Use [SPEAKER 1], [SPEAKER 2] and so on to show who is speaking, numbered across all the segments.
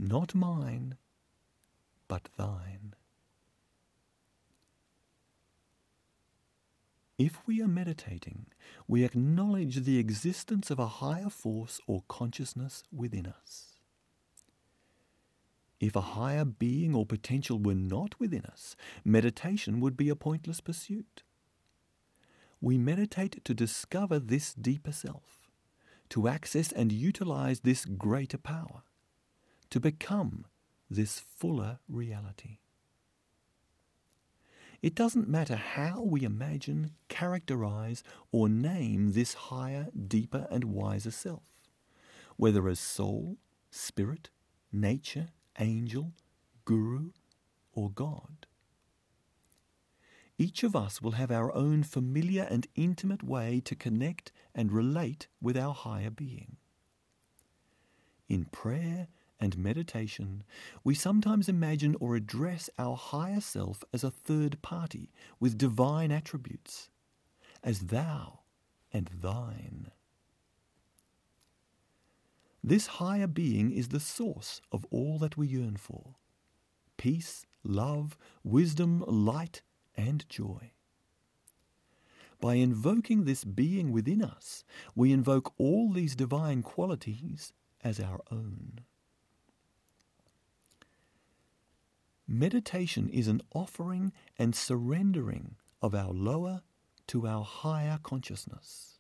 [SPEAKER 1] not mine, but thine. If we are meditating, we acknowledge the existence of a higher force or consciousness within us. If a higher being or potential were not within us, meditation would be a pointless pursuit. We meditate to discover this deeper self, to access and utilize this greater power, to become this fuller reality. It doesn't matter how we imagine, characterize, or name this higher, deeper, and wiser self, whether as soul, spirit, nature, angel, guru, or God. Each of us will have our own familiar and intimate way to connect and relate with our higher being. In prayer and meditation, we sometimes imagine or address our higher self as a third party with divine attributes, as thou and thine. This higher being is the source of all that we yearn for: peace, love, wisdom, light, and joy. By invoking this being within us, we invoke all these divine qualities as our own. Meditation is an offering and surrendering of our lower to our higher consciousness.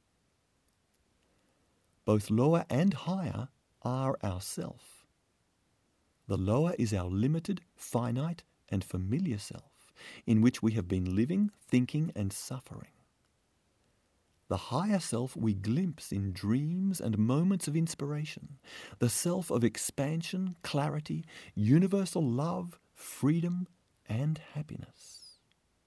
[SPEAKER 1] Both lower and higher are ourself. The lower is our limited, finite, and familiar self, in which we have been living, thinking, and suffering. The higher self we glimpse in dreams and moments of inspiration, the self of expansion, clarity, universal love, freedom, and happiness.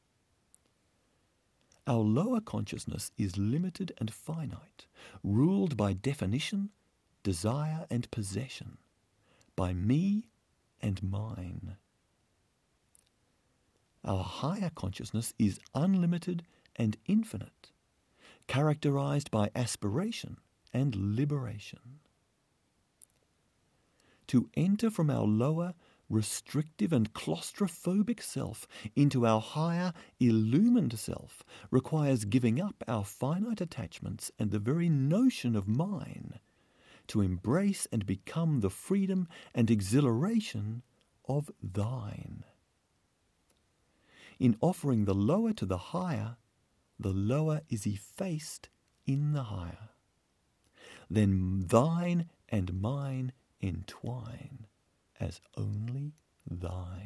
[SPEAKER 1] Our lower consciousness is limited and finite, ruled by definition, desire, and possession, by me and mine. Our higher consciousness is unlimited and infinite, characterized by aspiration and liberation. To enter from our lower, restrictive and claustrophobic self into our higher, illumined self requires giving up our finite attachments and the very notion of mine, to embrace and become the freedom and exhilaration of thine. In offering the lower to the higher, the lower is effaced in the higher. Then thine and mine entwine as only thine.